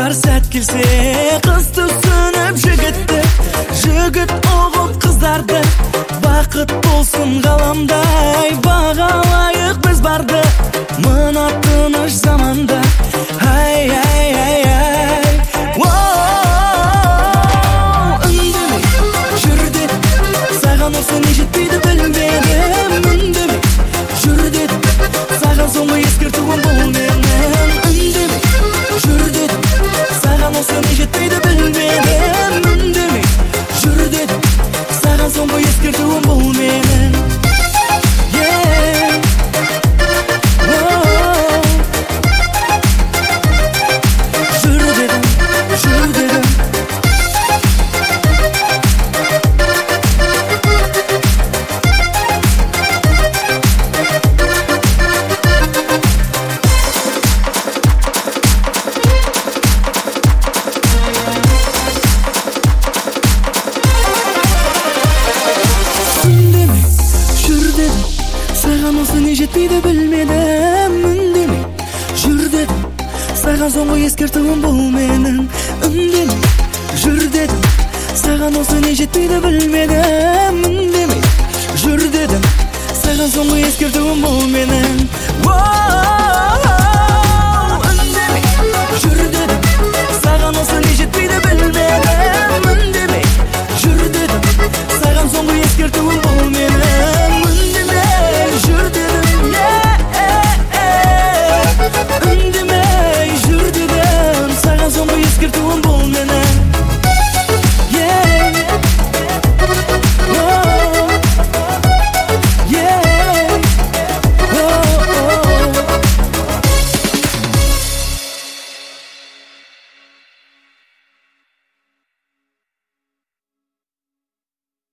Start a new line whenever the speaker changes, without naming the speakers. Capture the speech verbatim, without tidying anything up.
Ар сәт келсе қыз түсініп жігітті, жігіт ұғып қыздарды. Бақыт болсын ғаламдай, бағалайық біз барды мына тыныш заманда. Ай, ай, ай, ай, үндемей жүр дедім, саған осы не жетпейді білмедім. Үндемей жүр дедім, саған соңғы ескертуім бұл менің. Үндемей жүр дедім, саған осы не жетпейді білмедім. Үндемей жүр дедім, саған соңғы ескертуім бұл менің. Саған осы не жетпейді білмедім. Үндемей жүр дедім, саған соңғы ескертуім бұл менің. Үндемей жүр дедім, саған осы не жетпейді білмедім. Үндемей жүр дедім, саған соңғы ескертуім бұл менің.